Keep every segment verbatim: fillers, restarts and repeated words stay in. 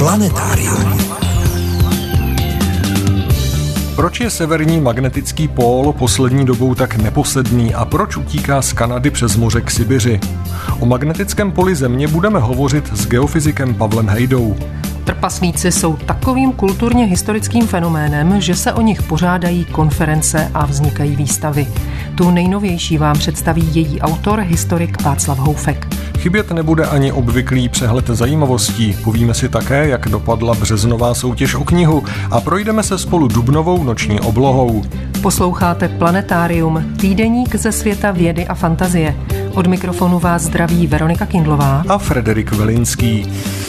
Planetárium. Proč je severní magnetický pól poslední dobou tak neposedný a proč utíká z Kanady přes moře k Sibiři? O magnetickém poli Země budeme hovořit s geofyzikem Pavlem Hejdou. Trpaslíci jsou takovým kulturně historickým fenoménem, že se o nich pořádají konference a vznikají výstavy. Tu nejnovější vám představí její autor, historik Václav Houfek. Chybět nebude ani obvyklý přehled zajímavostí. Povíme si také, jak dopadla březnová soutěž o knihu a projdeme se spolu dubnovou noční oblohou. Posloucháte Planetárium, týdeník ze světa vědy a fantazie. Od mikrofonu vás zdraví Veronika Kindlová a Frederik Velinský.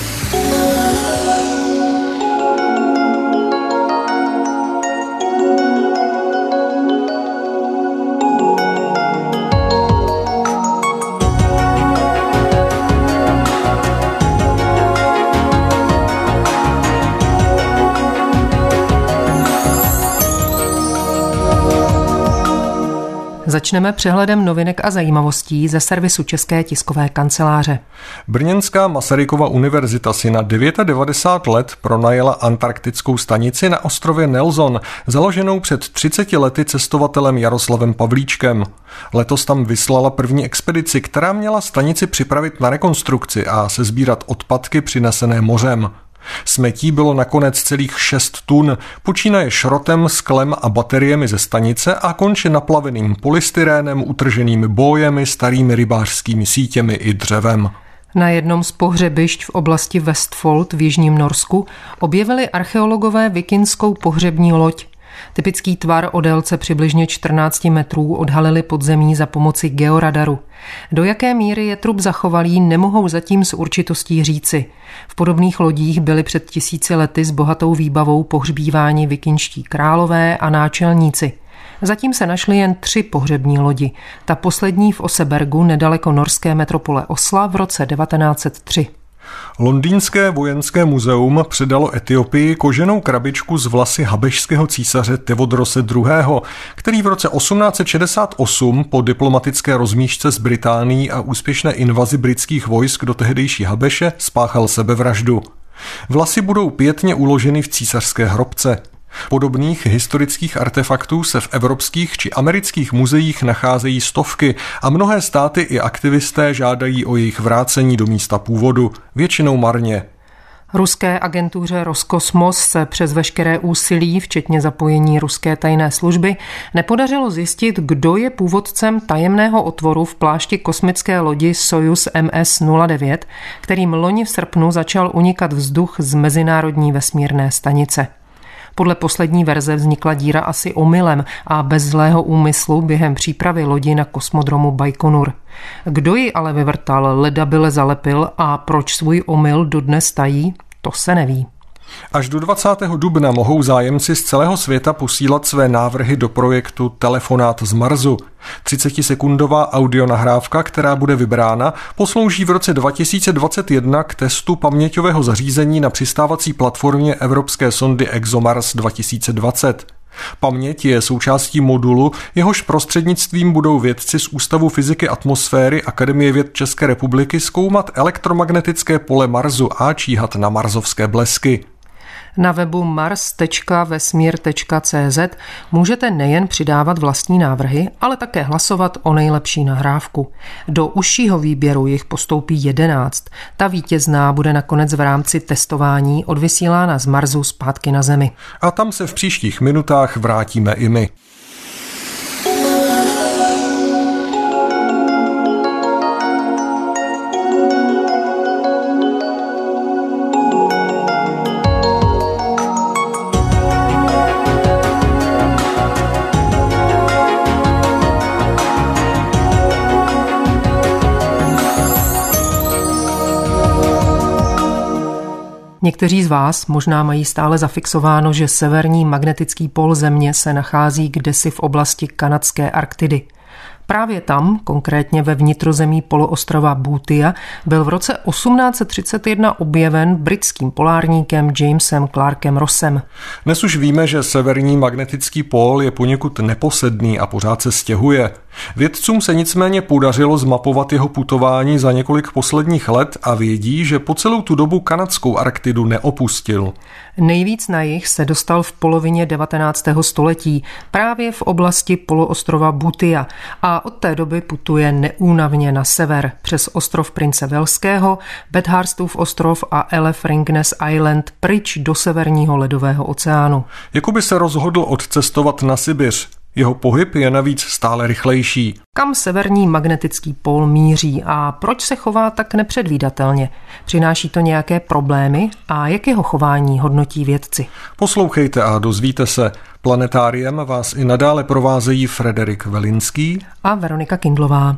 Začneme přehledem novinek a zajímavostí ze servisu České tiskové kanceláře. Brněnská Masarykova univerzita si na devadesát devět let pronajela antarktickou stanici na ostrově Nelson, založenou před třiceti lety cestovatelem Jaroslavem Pavlíčkem. Letos tam vyslala první expedici, která měla stanici připravit na rekonstrukci a sesbírat odpadky přinesené mořem. Smetí bylo nakonec celých šest tun, počínaje šrotem, sklem a bateriemi ze stanice a konče naplaveným polystyrénem, utrženými bójemi, starými rybářskými sítěmi i dřevem. Na jednom z pohřebišť v oblasti Vestfold v jižním Norsku objevili archeologové vikinskou pohřební loď. Typický tvar o délce přibližně čtrnáct metrů odhalili podzemí za pomoci georadaru. Do jaké míry je trup zachovalý, nemohou zatím s určitostí říci. V podobných lodích byli před tisíci lety s bohatou výbavou pohřbíváni vikinští králové a náčelníci. Zatím se našly jen tři pohřební lodi. Ta poslední v Osebergu nedaleko norské metropole Osla v roce devatenáct set tři. Londýnské vojenské muzeum předalo Etiopii koženou krabičku z vlasy habešského císaře Tevodrose druhého., který v roce osmnáct set šedesát osm po diplomatické rozmíšce s Británií a úspěšné invazi britských vojsk do tehdejší Habeše spáchal sebevraždu. Vlasy budou pětně uloženy v císařské hrobce. Podobných historických artefaktů se v evropských či amerických muzeích nacházejí stovky a mnohé státy i aktivisté žádají o jejich vrácení do místa původu, většinou marně. Ruské agentuře Roskosmos se přes veškeré úsilí, včetně zapojení ruské tajné služby, nepodařilo zjistit, kdo je původcem tajemného otvoru v plášti kosmické lodi Sojuz M S nula devět, kterým loni v srpnu začal unikat vzduch z mezinárodní vesmírné stanice. Podle poslední verze vznikla díra asi omylem a bez zlého úmyslu během přípravy lodi na kosmodromu Bajkonur. Kdo ji ale vyvrtal, ledabyle zalepil a proč svůj omyl dodnes tají, to se neví. Až do dvacátého dubna mohou zájemci z celého světa posílat své návrhy do projektu Telefonát z Marsu. třicetisekundová audionahrávka, která bude vybrána, poslouží v roce dva tisíce dvacet jedna k testu paměťového zařízení na přistávací platformě evropské sondy ExoMars dva tisíce dvacet. Paměť je součástí modulu, jehož prostřednictvím budou vědci z Ústavu fyziky atmosféry Akademie věd České republiky zkoumat elektromagnetické pole Marsu a číhat na marsovské blesky. Na webu mars tečka vesmír tečka cé zet můžete nejen přidávat vlastní návrhy, ale také hlasovat o nejlepší nahrávku. Do užšího výběru jich postoupí jedenáct. Ta vítězná bude nakonec v rámci testování odvysílána z Marsu zpátky na Zemi. A tam se v příštích minutách vrátíme i my. Někteří z vás možná mají stále zafixováno, že severní magnetický pól Země se nachází kdesi v oblasti kanadské Arktidy. Právě tam, konkrétně ve vnitrozemí poloostrova Boothia, byl v roce osmnáct set třicet jedna objeven britským polárníkem Jamesem Clarkem Rossem. Dnes už víme, že severní magnetický pól je poněkud neposedný a pořád se stěhuje. Vědcům se nicméně podařilo zmapovat jeho putování za několik posledních let a vědí, že po celou tu dobu kanadskou Arktidu neopustil. Nejvíc na jih se dostal v polovině devatenáctého století, právě v oblasti poloostrova Boothia a od té doby putuje neúnavně na sever, přes ostrov Prince Velského, Bathurstův ostrov a Elfringness Island pryč do severního ledového oceánu. Jakoby se rozhodl odcestovat na Sibiř. Jeho pohyb je navíc stále rychlejší. Kam severní magnetický pól míří a proč se chová tak nepředvídatelně? Přináší to nějaké problémy a jak jeho chování hodnotí vědci? Poslouchejte a dozvíte se. Planetáriem vás i nadále provázejí Frederik Velinský a Veronika Kindlová.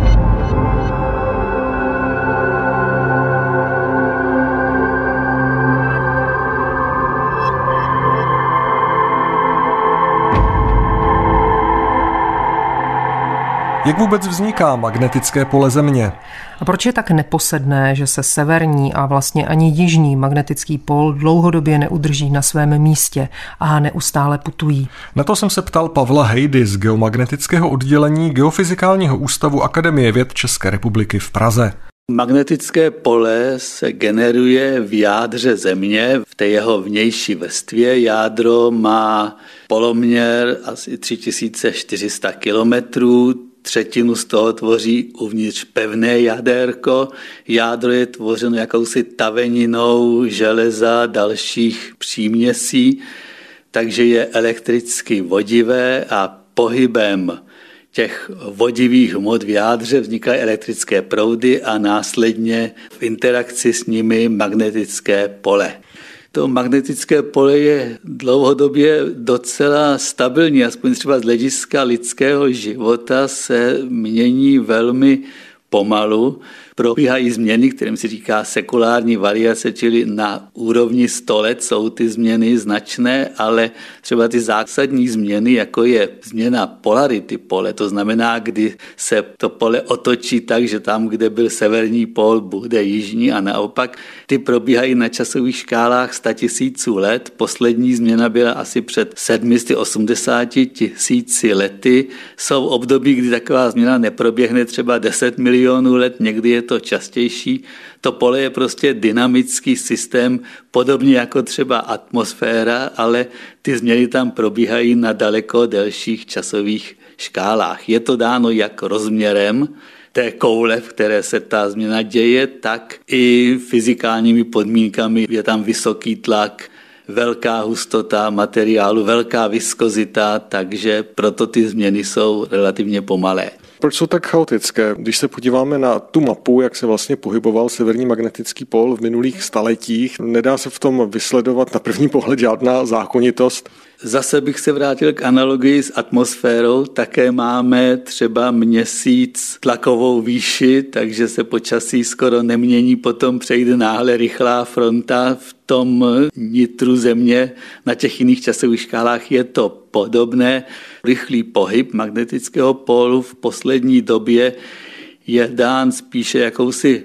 Jak vůbec vzniká magnetické pole Země? A proč je tak neposedné, že se severní a vlastně ani jižní magnetický pól dlouhodobě neudrží na svém místě a neustále putují? Na to jsem se ptal Pavla Hejdy z geomagnetického oddělení Geofyzikálního ústavu Akademie věd České republiky v Praze. Magnetické pole se generuje v jádře Země, v té jeho vnější vrstvě. Jádro má poloměr asi tři tisíce čtyři sta kilometrů, třetinu z toho tvoří uvnitř pevné jadérko. Jádro je tvořeno jakousi taveninou železa, dalších příměsí, takže je elektricky vodivé a pohybem těch vodivých hmot v jádře vznikají elektrické proudy a následně v interakci s nimi magnetické pole. To magnetické pole je dlouhodobě docela stabilní, aspoň třeba z hlediska lidského života se mění velmi pomalu. Probíhají změny, kterým se říká sekulární variace, čili na úrovni sto let jsou ty změny značné, ale třeba ty zásadní změny, jako je změna polarity pole, to znamená, kdy se to pole otočí tak, že tam, kde byl severní pól, bude jižní a naopak, ty probíhají na časových škálách sta tisíců let. Poslední změna byla asi před sedm set osmdesáti tisíci lety. Jsou období, kdy taková změna neproběhne třeba deset milionů let, někdy je to častější. To pole je prostě dynamický systém, podobně jako třeba atmosféra, ale ty změny tam probíhají na daleko delších časových škálách. Je to dáno jak rozměrem té koule, v které se ta změna děje, tak i fyzikálními podmínkami. Je tam vysoký tlak, velká hustota materiálu, velká viskozita, takže proto ty změny jsou relativně pomalé. Proč jsou tak chaotické? Když se podíváme na tu mapu, jak se vlastně pohyboval severní magnetický pól v minulých staletích, nedá se v tom vysledovat na první pohled žádná zákonitost? Zase bych se vrátil k analogii s atmosférou. Také máme třeba měsíc tlakovou výši, takže se počasí skoro nemění, potom přejde náhle rychlá fronta. V tom nitru Země na těch jiných časových škálách je to podobné. Rychlý pohyb magnetického pólu v poslední době je dán spíše jakousi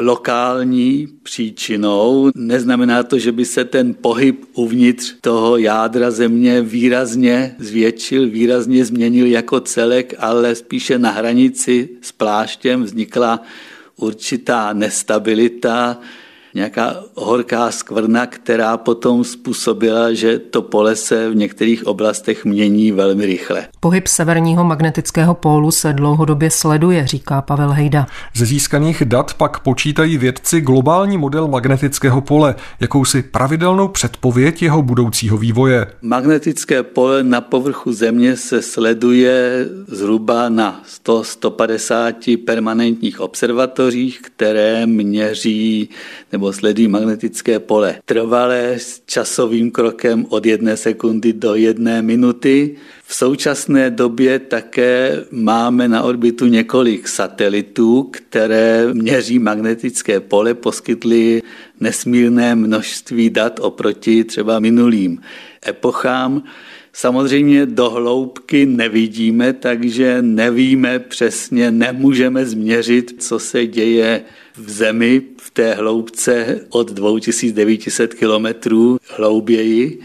lokální příčinou. Neznamená to, že by se ten pohyb uvnitř toho jádra Země výrazně zvětšil, výrazně změnil jako celek, ale spíše na hranici s pláštěm vznikla určitá nestabilita, nějaká horká skvrna, která potom způsobila, že to pole se v některých oblastech mění velmi rychle. Pohyb severního magnetického pólu se dlouhodobě sleduje, říká Pavel Hejda. Ze získaných dat pak počítají vědci globální model magnetického pole, jakousi pravidelnou předpověď jeho budoucího vývoje. Magnetické pole na povrchu Země se sleduje zhruba na sto až sto padesát permanentních observatořích, které měří nebo sledují magnetické pole trvalé s časovým krokem od jedné sekundy do jedné minuty. V současné době také máme na orbitu několik satelitů, které měří magnetické pole, poskytly nesmírné množství dat oproti třeba minulým epochám. Samozřejmě do hloubky nevidíme, takže nevíme přesně, nemůžeme změřit, co se děje v Zemi v té hloubce od dva tisíce devět set kilometrů hlouběji.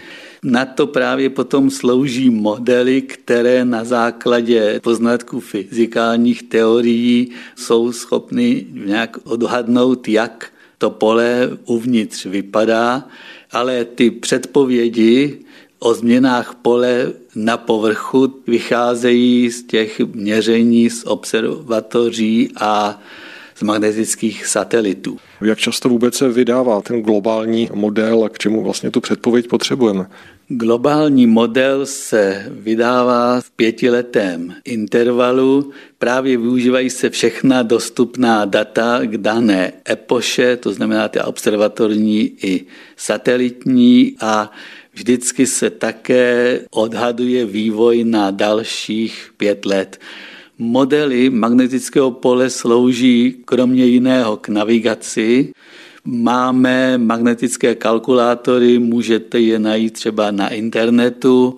Na to právě potom slouží modely, které na základě poznatků fyzikálních teorií jsou schopny nějak odhadnout, jak to pole uvnitř vypadá, ale ty předpovědi o změnách pole na povrchu vycházejí z těch měření z observatoří a z magnetických satelitů. Jak často vůbec se vydává ten globální model a k čemu vlastně tu předpověď potřebujeme? Globální model se vydává v pětiletém intervalu. Právě využívají se všechna dostupná data k dané epoše, to znamená ty observatorní i satelitní, a vždycky se také odhaduje vývoj na dalších pět let. Modely magnetického pole slouží kromě jiného k navigaci. Máme magnetické kalkulátory, můžete je najít třeba na internetu,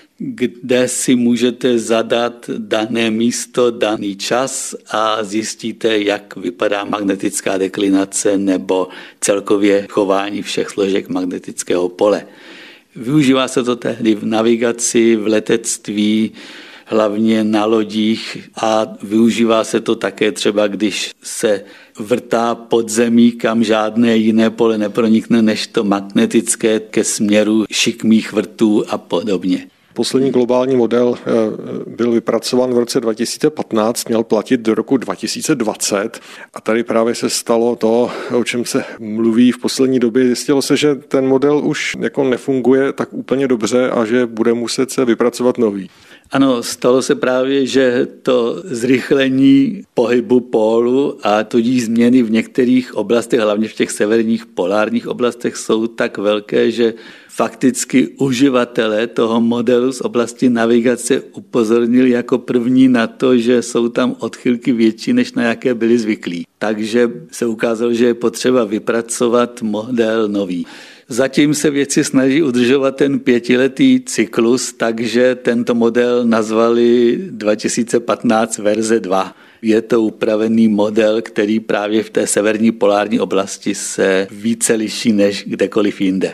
kde si můžete zadat dané místo, daný čas a zjistíte, jak vypadá magnetická deklinace nebo celkově chování všech složek magnetického pole. Využívá se to tehdy v navigaci, v letectví, hlavně na lodích, a využívá se to také třeba, když se vrtá pod zemí, kam žádné jiné pole nepronikne než to magnetické ke směru šikmých vrtů a podobně. Poslední globální model byl vypracován v roce dva tisíce patnáct, měl platit do roku dva tisíce dvacet a tady právě se stalo to, o čem se mluví v poslední době. Zjistilo se, že ten model už jako nefunguje tak úplně dobře a že bude muset se vypracovat nový. Ano, stalo se právě, že to zrychlení pohybu pólu a tudíž změny v některých oblastech, hlavně v těch severních polárních oblastech, jsou tak velké, že fakticky uživatelé toho modelu z oblasti navigace upozornili jako první na to, že jsou tam odchylky větší, než na jaké byli zvyklí. Takže se ukázalo, že je potřeba vypracovat model nový. Zatím se vědci snaží udržovat ten pětiletý cyklus, takže tento model nazvali dva tisíce patnáct verze dva. Je to upravený model, který právě v té severní polární oblasti se více liší než kdekoliv jinde.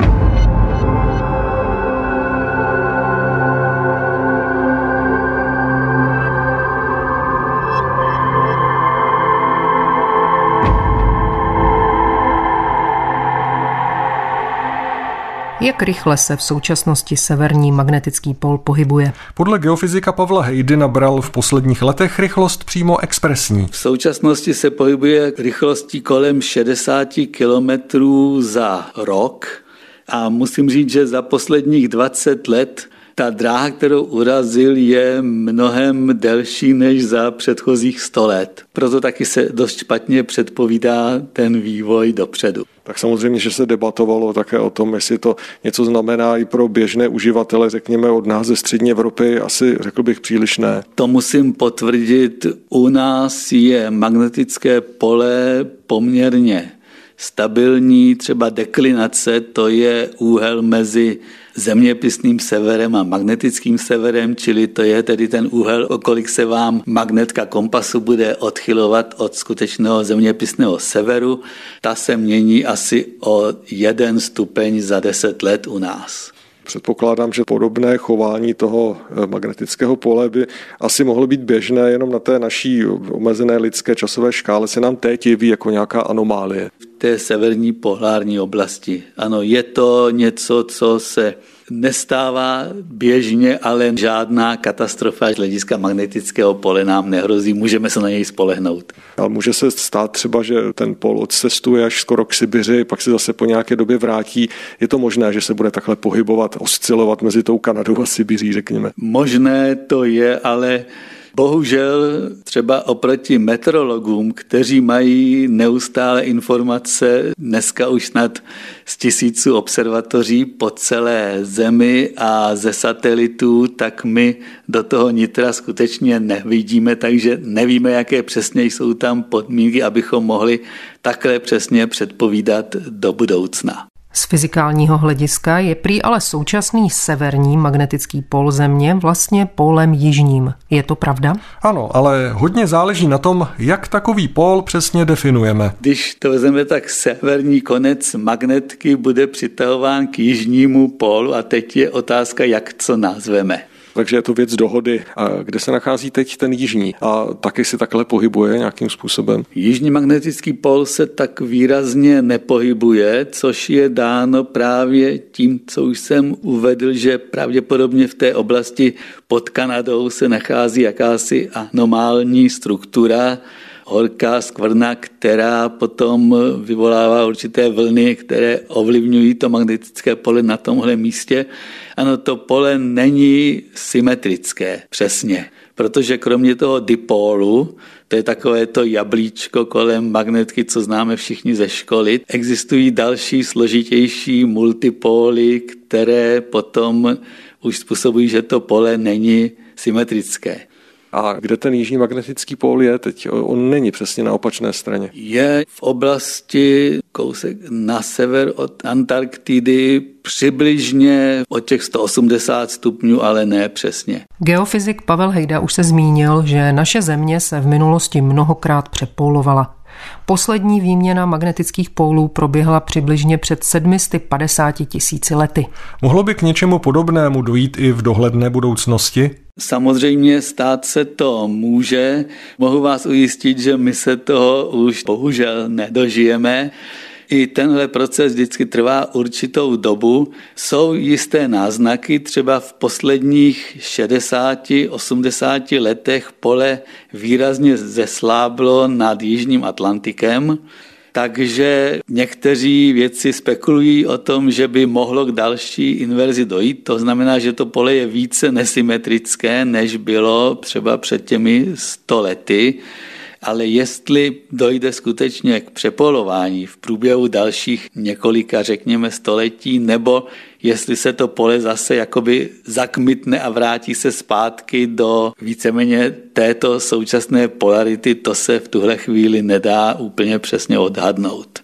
Jak rychle se v současnosti severní magnetický pól pohybuje? Podle geofyzika Pavla Hejdy nabral v posledních letech rychlost přímo expresní. V současnosti se pohybuje rychlostí kolem šedesát kilometrů za rok a musím říct, že za posledních dvacet let ta dráha, kterou urazil, je mnohem delší než za předchozích sto let. Proto taky se dost špatně předpovídá ten vývoj dopředu. Tak samozřejmě, že se debatovalo také o tom, jestli to něco znamená i pro běžné uživatele, řekněme od nás ze střední Evropy, asi řekl bych příliš ne. To musím potvrdit, u nás je magnetické pole poměrně stabilní, třeba deklinace, to je úhel mezi zeměpisným severem a magnetickým severem, čili to je tedy ten úhel, o kolik se vám magnetka kompasu bude odchylovat od skutečného zeměpisného severu. Ta se mění asi o jeden stupeň za deset let u nás. Předpokládám, že podobné chování toho magnetického pole by asi mohlo být běžné, jenom na té naší omezené lidské časové škále se nám teď jeví jako nějaká anomálie. V té severní polární oblasti. Ano, je to něco, co se nestává běžně, ale žádná katastrofa z hlediska magnetického pole nám nehrozí, můžeme se na něj spolehnout. Ale může se stát třeba, že ten pól odcestuje až skoro k Sibiři, pak se zase po nějaké době vrátí. Je to možné, že se bude takhle pohybovat, oscilovat mezi tou Kanadou a Sibiří, řekněme? Možné to je, ale bohužel třeba oproti meteorologům, kteří mají neustále informace dneska už snad z tisíců observatoří po celé zemi a ze satelitů, tak my do toho nitra skutečně nevidíme, takže nevíme, jaké přesně jsou tam podmínky, abychom mohli takhle přesně předpovídat do budoucna. Z fyzikálního hlediska je prý ale současný severní magnetický pól Země vlastně pólem jižním. Je to pravda? Ano, ale hodně záleží na tom, jak takový pól přesně definujeme. Když to vezmeme, tak severní konec magnetky bude přitahován k jižnímu pólu a teď je otázka, jak co nazveme. Takže je to věc dohody. A kde se nachází teď ten jižní? A taky si takhle pohybuje nějakým způsobem? Jižní magnetický pól se tak výrazně nepohybuje, což je dáno právě tím, co už jsem uvedl, že pravděpodobně v té oblasti pod Kanadou se nachází jakási anomální struktura, horká skvrna, která potom vyvolává určité vlny, které ovlivňují to magnetické pole na tomhle místě. Ano, to pole není symetrické přesně, protože kromě toho dipólu, to je takové to jablíčko kolem magnetky, co známe všichni ze školy, existují další složitější multipóly, které potom už způsobují, že to pole není symetrické. A kde ten jižní magnetický pól je teď? On není přesně na opačné straně. Je v oblasti kousek na sever od Antarktidy, přibližně od těch sto osmdesát stupňů, ale ne přesně. Geofyzik Pavel Hejda už se zmínil, že naše Země se v minulosti mnohokrát přepólovala. Poslední výměna magnetických pólů proběhla přibližně před sedm set padesáti tisíci lety. Mohlo by k něčemu podobnému dojít i v dohledné budoucnosti? Samozřejmě stát se to může. Mohu vás ujistit, že my se toho už bohužel nedožijeme. I tenhle proces vždycky trvá určitou dobu. Jsou jisté náznaky, třeba v posledních šedesáti osmdesáti letech pole výrazně zesláblo nad Jižním Atlantikem, takže někteří vědci spekulují o tom, že by mohlo k další inverzi dojít. To znamená, že to pole je více nesymetrické, než bylo třeba před těmi sto lety. Ale jestli dojde skutečně k přepolování v průběhu dalších několika, řekněme, století, nebo jestli se to pole zase jakoby zakmitne a vrátí se zpátky do víceméně této současné polarity, to se v tuhle chvíli nedá úplně přesně odhadnout.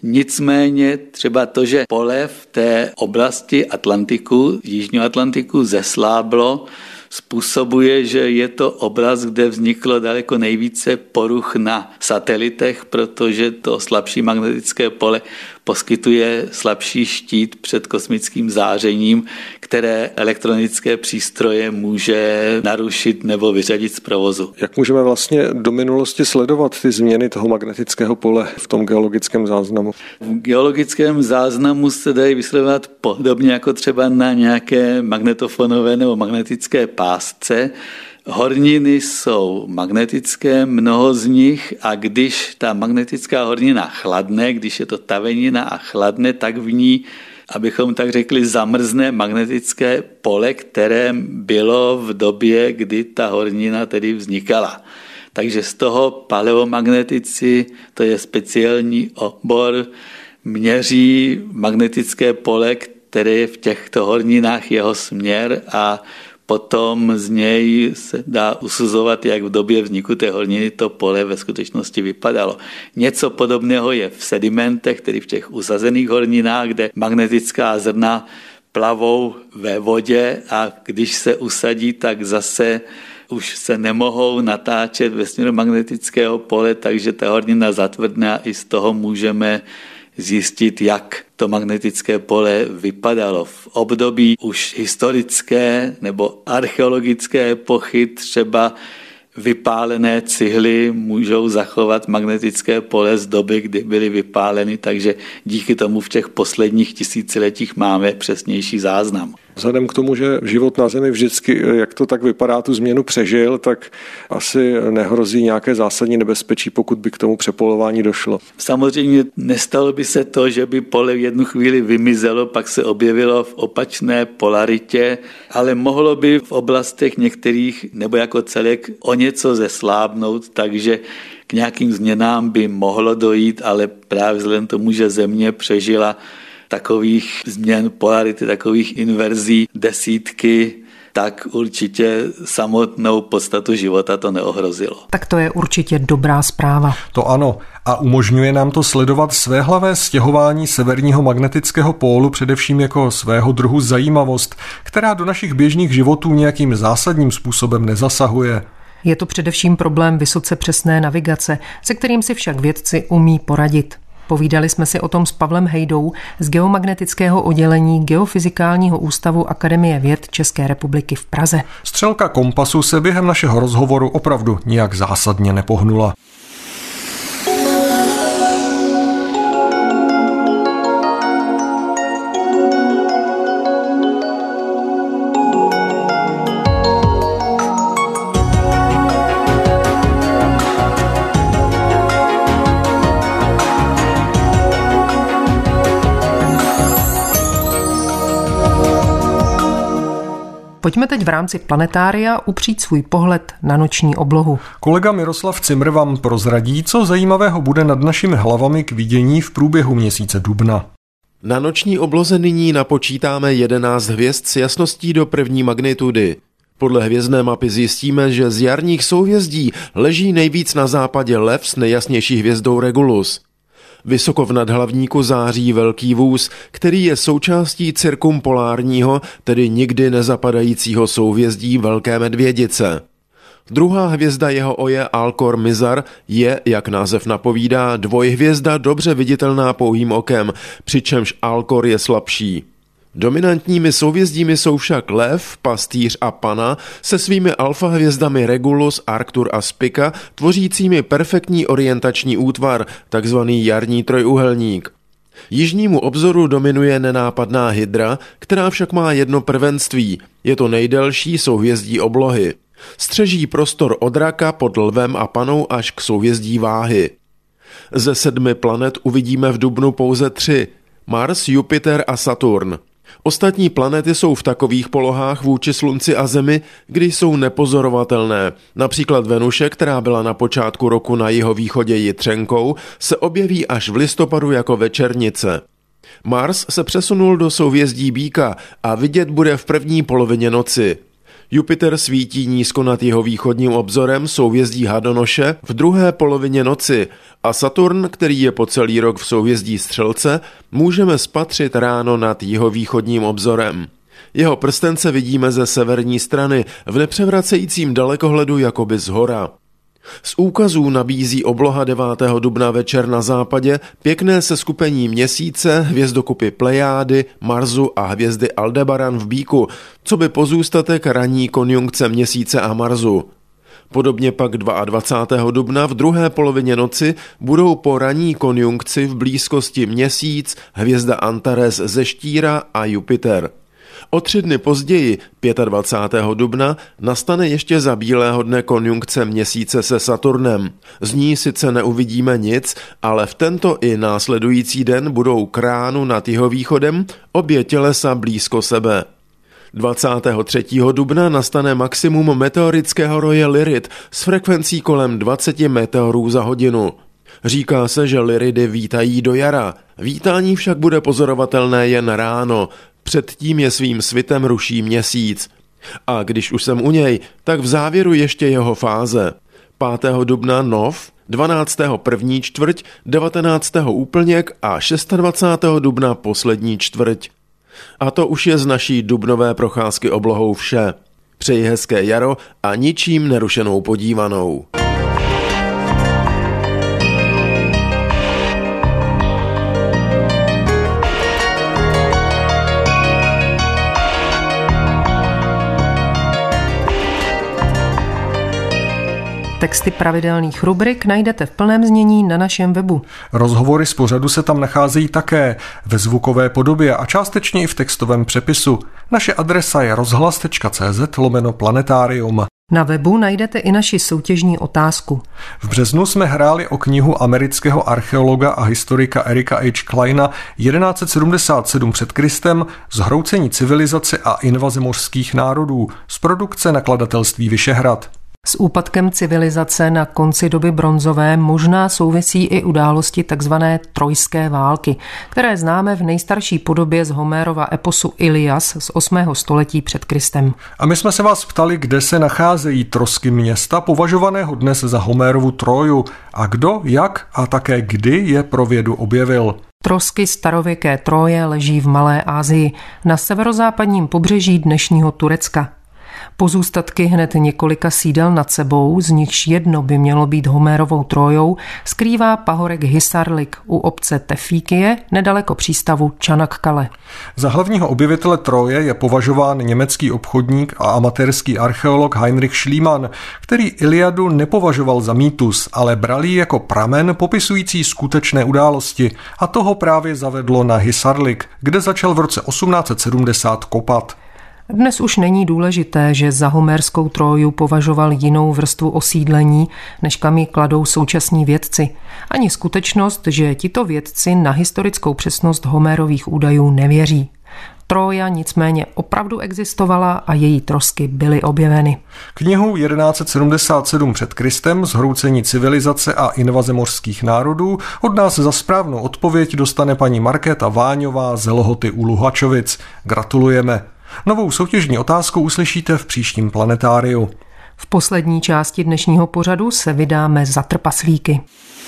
Nicméně třeba to, že pole v té oblasti Atlantiku, Jižního Atlantiku zesláblo, způsobuje, že je to oblast, kde vzniklo daleko nejvíce poruch na satelitech, protože to slabší magnetické pole poskytuje slabší štít před kosmickým zářením, které elektronické přístroje může narušit nebo vyřadit z provozu. Jak můžeme vlastně do minulosti sledovat ty změny toho magnetického pole v tom geologickém záznamu? V geologickém záznamu se dají vysledovat podobně jako třeba na nějaké magnetofonové nebo magnetické pásce. Horniny jsou magnetické, mnoho z nich, a když ta magnetická hornina chladne, když je to tavenina a chladne, tak v ní, abychom tak řekli, zamrzne magnetické pole, které bylo v době, kdy ta hornina tedy vznikala. Takže z toho paleomagnetici, to je speciální obor, měří magnetické pole, které je v těchto horninách, jeho směr, a potom z něj se dá usuzovat, jak v době vzniku té horniny to pole ve skutečnosti vypadalo. Něco podobného je v sedimentech, tedy v těch usazených horninách, kde magnetická zrna plavou ve vodě, a když se usadí, tak zase už se nemohou natáčet ve směru magnetického pole, takže ta hornina zatvrdne a i z toho můžeme zjistit, jak to magnetické pole vypadalo v období už historické nebo archeologické epochy. Třeba vypálené cihly můžou zachovat magnetické pole z doby, kdy byly vypáleny, takže díky tomu v těch posledních tisíciletích máme přesnější záznam. Vzhledem k tomu, že život na Zemi vždycky, jak to tak vypadá, tu změnu přežil, tak asi nehrozí nějaké zásadní nebezpečí, pokud by k tomu přepolování došlo. Samozřejmě nestalo by se to, že by pole v jednu chvíli vymizelo, pak se objevilo v opačné polaritě, ale mohlo by v oblastech některých nebo jako celek o něco zeslábnout, takže k nějakým změnám by mohlo dojít, ale právě vzhledem tomu, že Země přežila takových změn polarity, takových inverzí desítky tak určitě samotnou podstatu života to neohrozilo. Tak to je určitě dobrá zpráva. To ano. A umožňuje nám to sledovat svéhlavé stěhování severního magnetického pólu především jako svého druhu zajímavost, která do našich běžných životů nějakým zásadním způsobem nezasahuje. Je to především problém vysoce přesné navigace, se kterým si však vědci umí poradit. Povídali jsme si o tom s Pavlem Hejdou z geomagnetického oddělení Geofyzikálního ústavu Akademie věd České republiky v Praze. Střelka kompasu se během našeho rozhovoru opravdu nijak zásadně nepohnula. Pojďme teď v rámci planetária upřít svůj pohled na noční oblohu. Kolega Miroslav Cimr vám prozradí, co zajímavého bude nad našimi hlavami k vidění v průběhu měsíce dubna. Na noční obloze nyní napočítáme jedenáct hvězd s jasností do první magnitudy. Podle hvězdné mapy zjistíme, že z jarních souhvězdí leží nejvíc na západě Lev s nejjasnější hvězdou Regulus. Vysoko v nadhlavníku září Velký vůz, který je součástí cirkumpolárního, tedy nikdy nezapadajícího souhvězdí Velké medvědice. Druhá hvězda jeho oje Alcor Mizar je, jak název napovídá, dvojhvězda dobře viditelná pouhým okem, přičemž Alcor je slabší. Dominantními souhvězdími jsou však Lev, Pastýř a Pana se svými alfa hvězdami Regulus, Arctur a Spica, tvořícími perfektní orientační útvar, takzvaný jarní trojúhelník. Jižnímu obzoru dominuje nenápadná Hydra, která však má jedno prvenství. Je to nejdelší souhvězdí oblohy. Střeží prostor od Raka pod Lvem a Panou až k souhvězdí Váhy. Ze sedmi planet uvidíme v dubnu pouze tři – Mars, Jupiter a Saturn. Ostatní planety jsou v takových polohách vůči Slunci a Zemi, kdy jsou nepozorovatelné. Například Venuše, která byla na počátku roku na jihovýchodě Jitřenkou, se objeví až v listopadu jako večernice. Mars se přesunul do souhvězdí Býka a vidět bude v první polovině noci. Jupiter svítí nízko nad jihovýchodním obzorem souhvězdí Hadonoše v druhé polovině noci a Saturn, který je po celý rok v souhvězdí Střelce, můžeme spatřit ráno nad jihovýchodním obzorem. Jeho prstence vidíme ze severní strany v nepřevracejícím dalekohledu jakoby zhora. Z úkazů nabízí obloha devátého dubna večer na západě pěkné seskupení Měsíce, hvězdokupy Plejády, Marsu a hvězdy Aldebaran v Býku, co by pozůstatek ranní konjunkce Měsíce a Marsu. Podobně pak dvacátého druhého dubna v druhé polovině noci budou po ranní konjunkci v blízkosti Měsíc, hvězda Antares ze Štíra a Jupiter. O tři dny později, dvacátého pátého dubna, nastane ještě za bílého dne konjunkce Měsíce se Saturnem. Z ní sice neuvidíme nic, ale v tento i následující den budou k ránu nad jihovýchodem obě tělesa blízko sebe. dvacátého třetího dubna nastane maximum meteorického roje Lyrid s frekvencí kolem dvacet meteorů za hodinu. Říká se, že Lyridy vítají do jara. Vítání však bude pozorovatelné jen ráno. Předtím je svým svitem ruší Měsíc. A když už jsem u něj, tak v závěru ještě jeho fáze. pátého dubna nov, dvanáctého první čtvrť, devatenáctého úplněk a dvacátého šestého dubna poslední čtvrť. A to už je z naší dubnové procházky oblohou vše. Přeji hezké jaro a ničím nerušenou podívanou. Texty pravidelných rubrik najdete v plném znění na našem webu. Rozhovory z pořadu se tam nacházejí také ve zvukové podobě a částečně i v textovém přepisu. Naše adresa je rozhlas tečka cé zet lomeno planetarium. Na webu najdete i naši soutěžní otázku. V březnu jsme hráli o knihu amerického archeologa a historika Erika H. Kleina tisíc devět set sedmdesát sedm před Kristem Zhroucení civilizace a invaze mořských národů z produkce nakladatelství Vyšehrad. S úpadkem civilizace na konci doby bronzové možná souvisí i události tzv. Trojské války, které známe v nejstarší podobě z Homérova eposu Ilias z osmého století před Kristem. A my jsme se vás ptali, kde se nacházejí trosky města, považovaného dnes za Homérovu Troju, a kdo, jak a také kdy je pro vědu objevil. Trosky starověké Troje leží v Malé Asii, na severozápadním pobřeží dnešního Turecka. Pozůstatky hned několika sídel nad sebou, z nichž jedno by mělo být Homérovou Trojou, skrývá pahorek Hisarlik u obce Tefíkie, nedaleko přístavu Čanakkale. Za hlavního objevitele Troje je považován německý obchodník a amatérský archeolog Heinrich Schliemann, který Iliadu nepovažoval za mýtus, ale bral ji jako pramen popisující skutečné události, a toho právě zavedlo na Hisarlik, kde začal v roce osmnáct set sedmdesát kopat. Dnes už není důležité, že za homérskou Troju považoval jinou vrstvu osídlení, než kam ji kladou současní vědci. Ani skutečnost, že tito vědci na historickou přesnost Homérových údajů nevěří. Troja nicméně opravdu existovala a její trosky byly objeveny. Knihu jedenáct set sedmdesát sedm před Kristem, Zhroucení civilizace a invaze mořských národů, od nás za správnou odpověď dostane paní Markéta Váňová z Lhoty u Luhačovic. Gratulujeme. Novou soutěžní otázku uslyšíte v příštím planetáriu. V poslední části dnešního pořadu se vydáme za trpaslíky.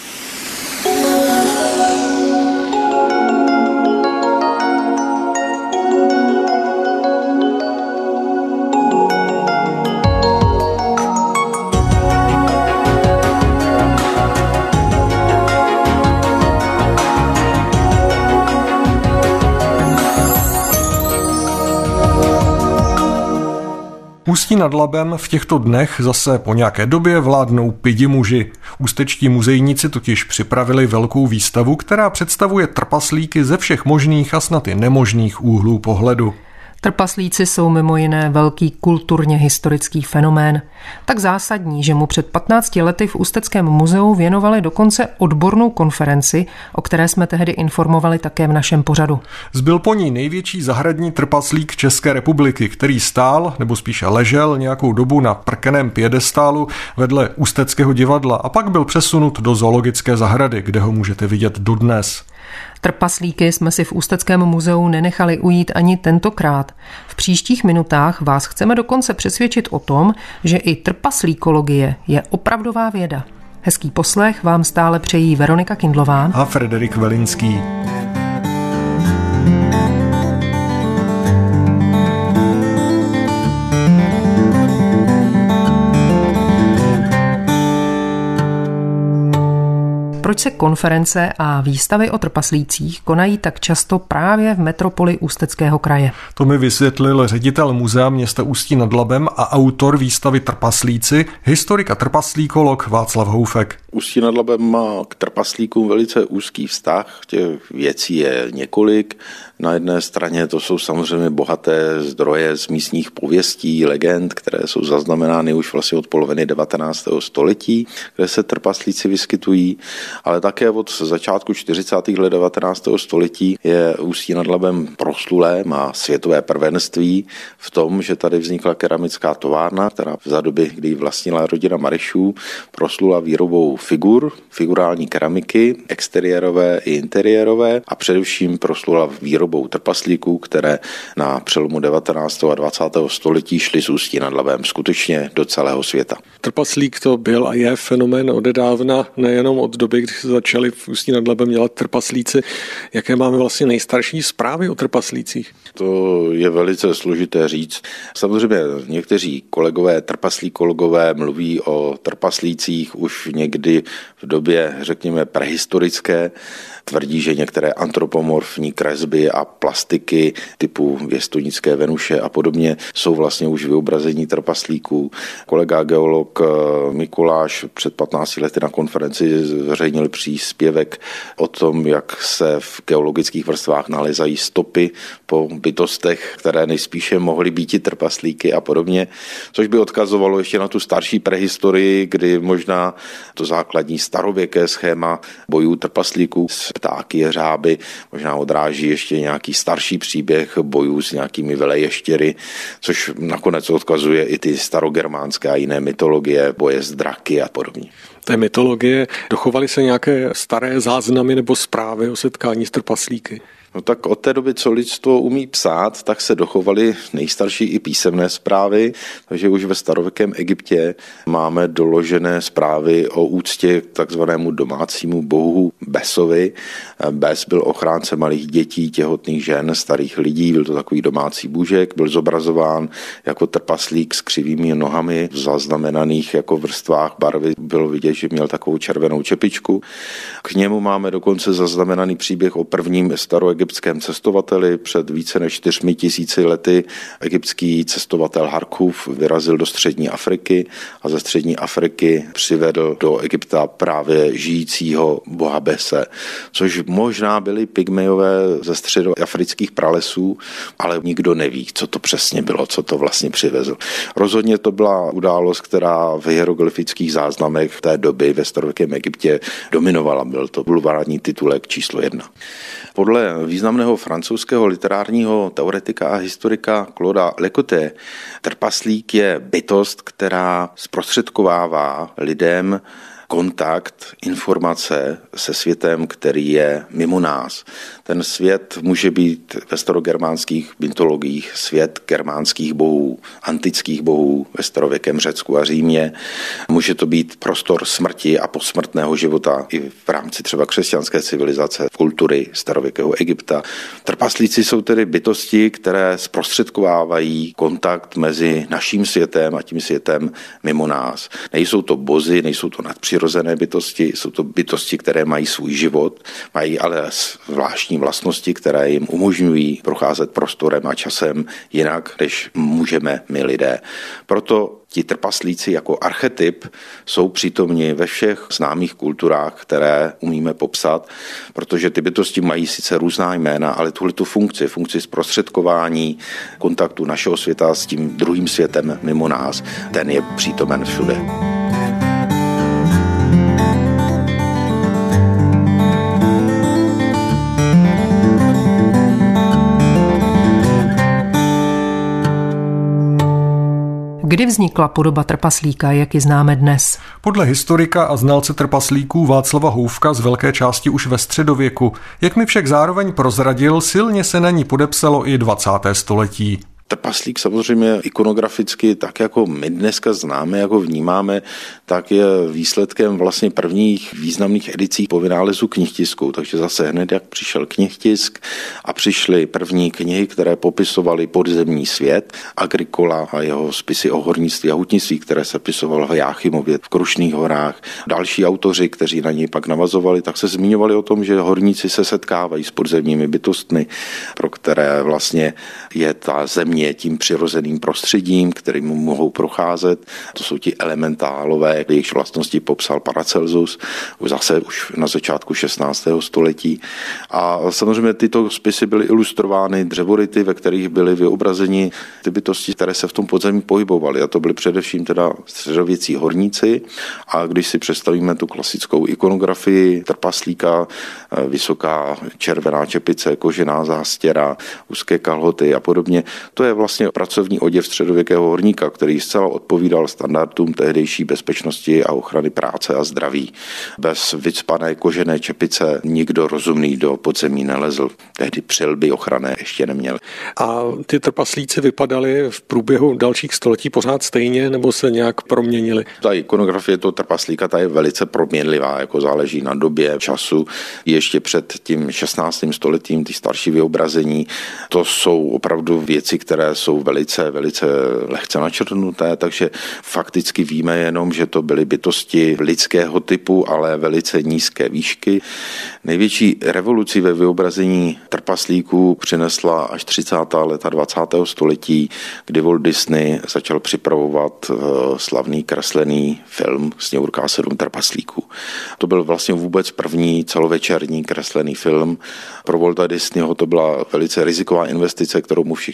Ústí nad Labem v těchto dnech zase po nějaké době vládnou pidi muži. Ústečtí muzejníci totiž připravili velkou výstavu, která představuje trpaslíky ze všech možných a snad i nemožných úhlů pohledu. Trpaslíci jsou mimo jiné velký kulturně historický fenomén. Tak zásadní, že mu před patnácti lety v Ústeckém muzeu věnovali dokonce odbornou konferenci, o které jsme tehdy informovali také v našem pořadu. Zbyl po ní největší zahradní trpaslík České republiky, který stál, nebo spíše ležel nějakou dobu na prkeném piedestálu vedle Ústeckého divadla a pak byl přesunut do zoologické zahrady, kde ho můžete vidět dodnes. Trpaslíky jsme si v Ústeckém muzeu nenechali ujít ani tentokrát. V příštích minutách vás chceme dokonce přesvědčit o tom, že i trpaslíkologie je opravdová věda. Hezký poslech vám stále přejí Veronika Kindlová a Frederik Velinský. Proč se konference a výstavy o trpaslících konají tak často právě v metropoli Ústeckého kraje? To mi vysvětlil ředitel muzea města Ústí nad Labem a autor výstavy Trpaslíci, historik a trpaslíkolog Václav Houfek. Ústí nad Labem má k trpaslíkům velice úzký vztah, těch věcí je několik. Na jedné straně to jsou samozřejmě bohaté zdroje z místních pověstí, legend, které jsou zaznamenány už vlastně od poloviny devatenáctého století, kde se trpaslíci vyskytují, ale také od začátku čtyřicátých let devatenáctého století je Ústí nad Labem proslulé, má světové prvenství v tom, že tady vznikla keramická továrna, která za doby, kdy ji vlastnila rodina Marešů, proslula výrobou figur, figurální keramiky, exteriérové i interiérové a především proslula výrobou trpaslíků, které na přelomu devatenáctého a dvacátého století šly z Ústí nad Labem skutečně do celého světa. Trpaslík to byl a je fenomén odedávna, nejenom od doby, kdy se začali v Ústí nad Labem dělat trpaslíci. Jaké máme vlastně nejstarší zprávy o trpaslících? To je velice složité říct. Samozřejmě někteří kolegové, trpaslíkologové mluví o trpaslících už někdy v době, řekněme, prehistorické. Tvrdí, že některé antropomorfní kresby a plastiky typu věstonické Venuše a podobně jsou vlastně už vyobrazení trpaslíků. Kolega geolog Mikuláš před patnácti lety na konferenci zveřejnil příspěvek o tom, jak se v geologických vrstvách nalezají stopy po bytostech, které nejspíše mohly být i trpaslíky a podobně, což by odkazovalo ještě na tu starší prehistorii, kdy možná to základní starověké schéma bojů trpaslíků s ptáky, jeřáby, možná odráží ještě nějaký starší příběh bojů s nějakými veleještěry, což nakonec odkazuje i ty starogermánské a jiné mytologie, boje s draky a podobně. Té mytologie dochovaly se nějaké staré záznamy nebo zprávy o setkání s trpaslíky? No tak od té doby, co lidstvo umí psát, tak se dochovaly nejstarší i písemné zprávy, takže už ve starověkém Egyptě máme doložené zprávy o úctě k takzvanému domácímu bohu Besovi. Bes byl ochránce malých dětí, těhotných žen, starých lidí, byl to takový domácí bůžek, byl zobrazován jako trpaslík s křivými nohami, zaznamenaných jako vrstvách barvy. Bylo vidět, že měl takovou červenou čepičku. K němu máme dokonce zaznamenaný příběh o prvním staroegyptském egyptském cestovateli. Před více než čtyřmi tisíci lety egyptský cestovatel Harkuf vyrazil do střední Afriky a ze střední Afriky přivedl do Egypta právě žijícího boha Bese, což možná byli pygmejové ze středoafrických pralesů, ale nikdo neví, co to přesně bylo, co to vlastně přivezl. Rozhodně to byla událost, která v hieroglyfických záznamech té doby ve starověkém Egyptě dominovala. Byl to bulvární titulek číslo jedna. Podle významného francouzského literárního teoretika a historika Clauda Lecoté trpaslík je bytost, která zprostředkovává lidem kontakt, informace se světem, který je mimo nás. Ten svět může být ve starogermánských mytologiích svět germánských bohů, antických bohů ve starověkém Řecku a Římě. Může to být prostor smrti a posmrtného života i v rámci třeba křesťanské civilizace, kultury starověkého Egypta. Trpaslíci jsou tedy bytosti, které zprostředkovávají kontakt mezi naším světem a tím světem mimo nás. Nejsou to bozi, nejsou to nadpřirozené bytosti, jsou to bytosti, které mají svůj život, mají ale zvláštní vlastnosti, které jim umožňují procházet prostorem a časem jinak, než můžeme my lidé. Proto ti trpaslíci jako archetyp jsou přítomni ve všech známých kulturách, které umíme popsat, protože ty bytosti mají sice různá jména, ale tuhletu funkci, funkci zprostředkování kontaktu našeho světa s tím druhým světem mimo nás, ten je přítomen všude. Kdy vznikla podoba trpaslíka, jak ji známe dnes? Podle historika a znalce trpaslíků Václava Houfka z velké části už ve středověku. Jak mi však zároveň prozradil, silně se na ní podepsalo i dvacáté století. Trpaslík samozřejmě ikonograficky, tak jako my dneska známe, jako vnímáme, tak je výsledkem vlastně prvních významných edicí po vynálezu knihtisku. Takže zase hned, jak přišel knihtisk a přišly první knihy, které popisovaly podzemní svět, Agricola a jeho spisy o hornictví a hutnictví, které se pisoval v Jáchymově, v Krušných horách. Další autoři, kteří na něj pak navazovali, tak se zmiňovali o tom, že horníci se setkávají s podzemními bytostmi, pro které vlastně je ta země tím přirozeným prostředím, kterým mohou procházet. To jsou ti elementálové, jejichž vlastnosti popsal Paracelsus už zase už na začátku šestnáctého století. A samozřejmě tyto spisy byly ilustrovány dřevoryty, ve kterých byly vyobrazeni ty bytosti, které se v tom podzemí pohybovaly. A to byly především teda středověcí horníci. A když si představíme tu klasickou ikonografii trpaslíka, vysoká červená čepice, kožená zástěra, úzké kalhoty a podobně, to je vlastně pracovní oděv středověkého horníka, který zcela odpovídal standardům tehdejší bezpečnosti a ochrany práce a zdraví. Bez vycpané kožené čepice nikdo rozumný do podzemí nelezl. Tehdy přilby ochranné ještě neměl. A ty trpaslíci vypadaly v průběhu dalších století pořád stejně, nebo se nějak proměnili? Ta ikonografie toho trpaslíka ta je velice proměnlivá, jako záleží na době, času. Ještě před tím šestnáctým stoletím ty starší vyobrazení, to jsou opravdu věci, které jsou velice, velice lehce načrtnuté, takže fakticky víme jenom, že to byly bytosti lidského typu, ale velice nízké výšky. Největší revoluci ve vyobrazení trpaslíků přinesla až třicátá léta dvacátého století, kdy Walt Disney začal připravovat slavný kreslený film Sněhurka a sedm trpaslíků. To byl vlastně vůbec první celovečerní kreslený film. Pro Walta Disneyho to byla velice riziková investice, kterou mu všichni vymlouvali.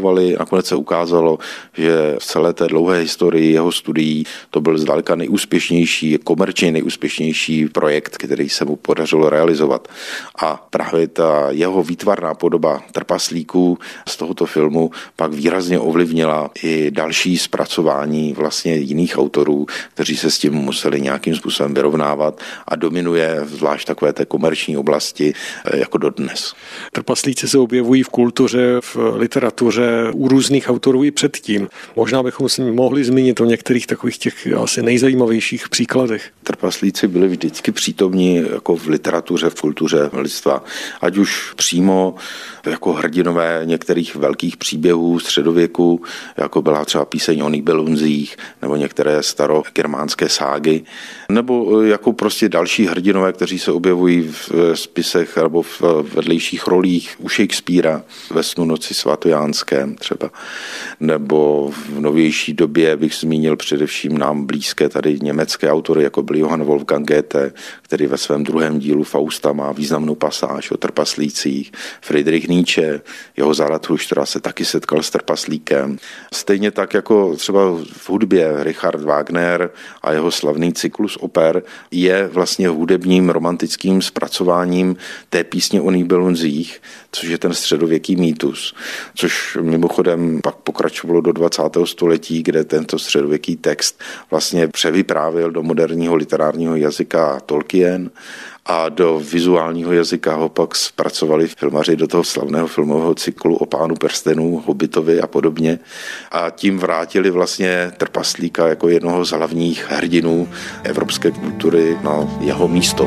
postupovali. Nakonec se ukázalo, že v celé té dlouhé historii jeho studií to byl zdaleka nejúspěšnější, komerčně nejúspěšnější projekt, který se mu podařilo realizovat. A právě ta jeho výtvarná podoba trpaslíků z tohoto filmu pak výrazně ovlivnila i další zpracování vlastně jiných autorů, kteří se s tím museli nějakým způsobem vyrovnávat a dominuje zvlášť takové té komerční oblasti jako dodnes. Trpaslíci se objevují v kultuře, v literatuře u různých autorů i předtím. Možná bychom si mohli zmínit o některých takových těch asi nejzajímavějších příkladech. Trpaslíci byli vždycky přítomní jako v literatuře, v kultuře lidstva. Ať už přímo jako hrdinové některých velkých příběhů středověku, jako byla třeba píseň o Nibelunzích, nebo některé starogermánské ságy, nebo jako prostě další hrdinové, kteří se objevují v spisech nebo v vedlejších rolích u Shakespearea ve Snu noci svatojánském třeba, nebo v novější době bych zmínil především nám blízké tady německé autory, jako byl Johann Wolfgang Goethe, který ve svém druhém dílu Fausta má významnou pasáž o trpaslících, Friedrich Nietzsche, jeho Zarathustra se taky setkal s trpaslíkem. Stejně tak jako třeba v hudbě Richard Wagner a jeho slavný cyklus oper je vlastně hudebním romantickým zpracováním té písně o Nibelunzích, což je ten středověký mýtus, což mimochodem pak pokračovalo do dvacátého století, kde tento středověký text vlastně převyprávěl do moderního literárního jazyka Tolkien a do vizuálního jazyka ho pak zpracovali filmaři do toho slavného filmového cyklu o Pánu prstenů, Hobbitovi a podobně. A tím vrátili vlastně trpaslíka jako jednoho z hlavních hrdinů evropské kultury na jeho místo.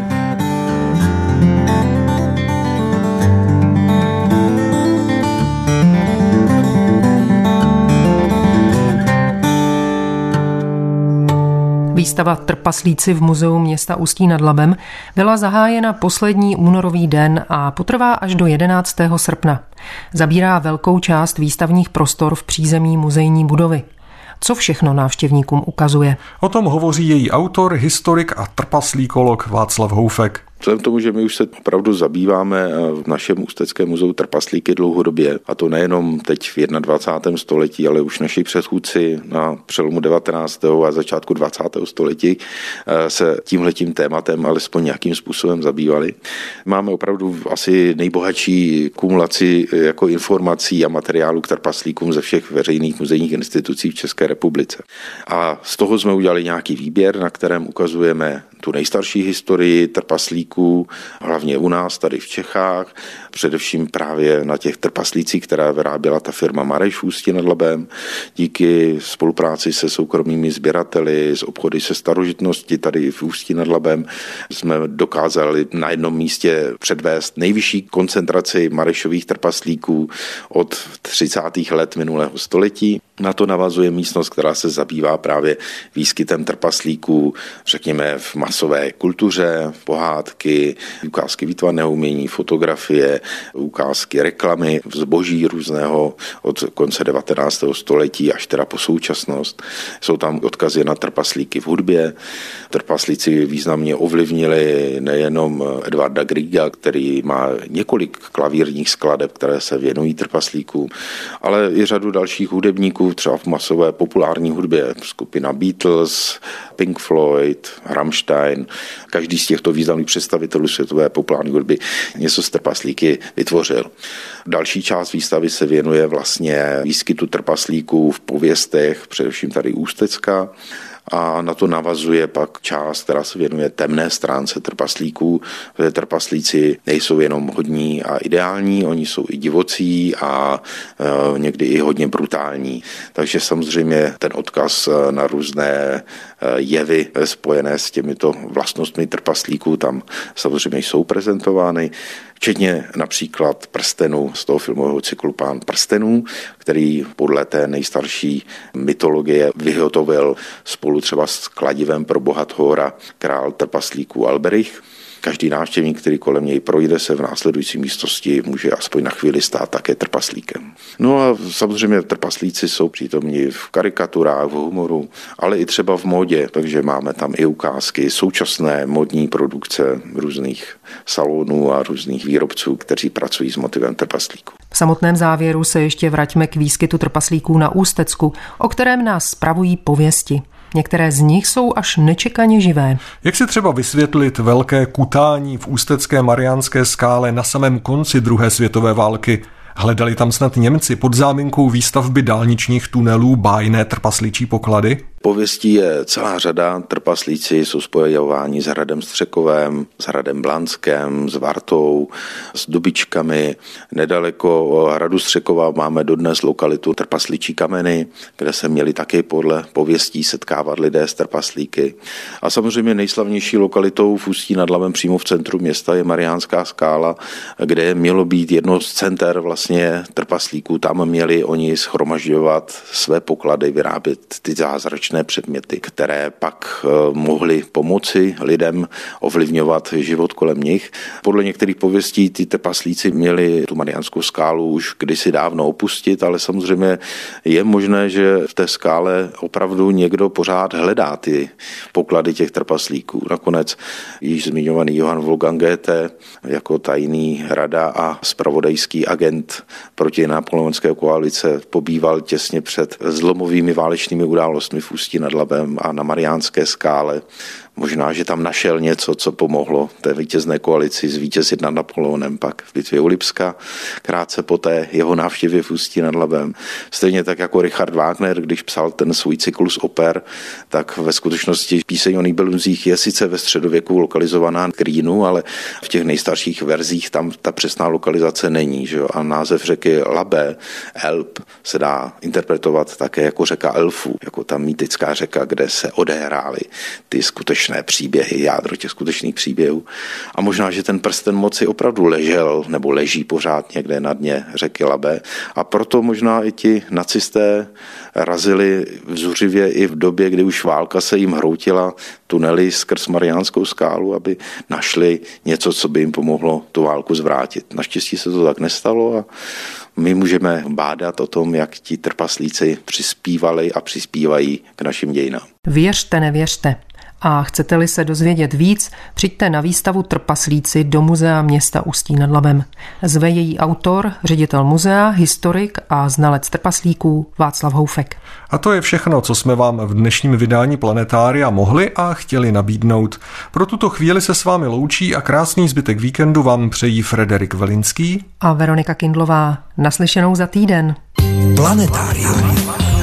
Výstava Trpaslíci v muzeu města Ústí nad Labem byla zahájena poslední únorový den a potrvá až do jedenáctého srpna. Zabírá velkou část výstavních prostor v přízemí muzejní budovy. Co všechno návštěvníkům ukazuje? O tom hovoří její autor, historik a trpaslíkolog Václav Houfek. Vzhledem k tomu, že my už se opravdu zabýváme v našem Ústeckém muzeu trpaslíky dlouhodobě, a to nejenom teď v dvacátém prvním století, ale už naši předchůdci na přelomu devatenáctého a začátku dvacátého století se tímhletím tématem alespoň nějakým způsobem zabývali. Máme opravdu asi nejbohatší kumulaci jako informací a materiálů k trpaslíkům ze všech veřejných muzejních institucí v České republice. A z toho jsme udělali nějaký výběr, na kterém ukazujeme tu nejstarší historii trpaslíků, hlavně u nás, tady v Čechách, především právě na těch trpaslících, která vyráběla ta firma Mareš v Ústí nad Labem. Díky spolupráci se soukromými sběrateli, s obchody se starožitnosti tady v Ústí nad Labem jsme dokázali na jednom místě předvést nejvyšší koncentraci Marešových trpaslíků od třicátých let minulého století. Na to navazuje místnost, která se zabývá právě výskytem trpaslíků, řekněme v masové kultuře, pohádky, ukázky výtvarného umění, fotografie, ukázky reklamy, zboží různého od konce devatenáctého století až teda po současnost. Jsou tam odkazy na trpaslíky v hudbě. Trpaslíci významně ovlivnili nejenom Edvarda Grieга, který má několik klavírních skladeb, které se věnují trpaslíkům, ale i řadu dalších hudebníků, třeba v masové populární hudbě, skupina Beatles, Pink Floyd, Rammstein. Každý z těchto významných představitelů světové populární hudby něco z trpaslíky vytvořil. Další část výstavy se věnuje vlastně výskytu trpaslíků v pověstech, především tady Ústecka. A na to navazuje pak část, která se věnuje temné stránce trpaslíků. Trpaslíci nejsou jenom hodní a ideální, oni jsou i divocí a e, někdy i hodně brutální. Takže samozřejmě ten odkaz na různé jevy spojené s těmito vlastnostmi trpaslíků tam samozřejmě jsou prezentovány. Včetně například prstenů z toho filmového cyklu Pán prstenů, který podle té nejstarší mytologie vyhotovil spolu třeba s kladivem pro boha Thora král trpaslíků Alberich. každý návštěvník, který kolem něj projde, se v následující místnosti může aspoň na chvíli stát také trpaslíkem. No a samozřejmě trpaslíci jsou přítomní v karikaturách, v humoru, ale i třeba v módě, takže máme tam i ukázky současné modní produkce různých salonů a různých výrobců, kteří pracují s motivem trpaslíků. V samotném závěru se ještě vraťme k výskytu trpaslíků na Ústecku, o kterém nás spravují pověsti. Některé z nich jsou až nečekaně živé. Jak si třeba vysvětlit velké kutání v ústecké Mariánské skále na samém konci druhé světové války? Hledali tam snad Němci pod záminkou výstavby dálničních tunelů bájné trpasličí poklady? Pověstí je celá řada. Trpaslíci jsou spojováni s hradem Střekovem, s hradem Blanském, s Vartou, s Dubičkami. Nedaleko hradu Střekova máme dodnes lokalitu Trpasličí kameny, kde se měli taky podle pověstí setkávat lidé s trpaslíky. A samozřejmě nejslavnější lokalitou v Ústí nad Labem přímo v centru města je Mariánská skála, kde mělo být jedno z center vlastně trpaslíků. Tam měli oni shromažďovat své poklady, vyrábět ty zázračné předměty, které pak mohly pomoci lidem ovlivňovat život kolem nich. Podle některých pověstí ty trpaslíci měli tu Mariánskou skálu už kdysi dávno opustit, ale samozřejmě je možné, že v té skále opravdu někdo pořád hledá ty poklady těch trpaslíků. Nakonec již zmiňovaný Johann Wolfgang Goethe jako tajný rada a zpravodajský agent proti napoleonské koalice pobýval těsně před zlomovými válečnými událostmi v Ústí nad Labem a na Mariánské skále. Možná, že tam našel něco, co pomohlo té vítězné koalici zvítězit nad Napoleonem pak v bitvě u Lipska, krátce poté jeho návštěvě v Ústí nad Labem. Stejně tak jako Richard Wagner, když psal ten svůj cyklus oper, tak ve skutečnosti píseň o Nibelungích je sice ve středověku lokalizovaná v Rýnu, ale v těch nejstarších verzích tam ta přesná lokalizace není. Že? A název řeky Labe, Elb, se dá interpretovat také jako řeka elfů, jako ta mýtická řeka, kde se odehrály ty skutečné příběhy, jádro těch skutečných příběhů. A možná, že ten prsten moci opravdu ležel nebo leží pořád někde na dně řeky Labe. A proto možná i ti nacisté razili vzuřivě i v době, kdy už válka se jim hroutila tunely skrz Mariánskou skálu, aby našli něco, co by jim pomohlo tu válku zvrátit. Naštěstí se to tak nestalo a my můžeme bádat o tom, jak ti trpaslíci přispívali a přispívají k našim dějinám. Věřte, nevěřte. A chcete-li se dozvědět víc, přijďte na výstavu Trpaslíci do Muzea města Ústí nad Labem. Zve její autor, ředitel muzea, historik a znalec trpaslíků Václav Houfek. A to je všechno, co jsme vám v dnešním vydání Planetária mohli a chtěli nabídnout. Pro tuto chvíli se s vámi loučí a krásný zbytek víkendu vám přejí Frederik Velinský a Veronika Kindlová. Naslyšenou za týden. Planetárium.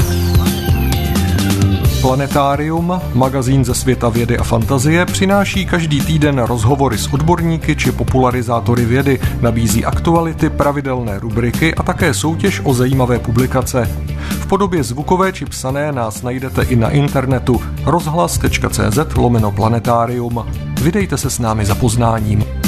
Planetárium, magazín ze světa vědy a fantazie, přináší každý týden rozhovory s odborníky či popularizátory vědy, nabízí aktuality, pravidelné rubriky a také soutěž o zajímavé publikace. V podobě zvukové či psané nás najdete i na internetu rozhlas tečka cé zet lomeno planetárium. Vydejte se s námi za poznáním.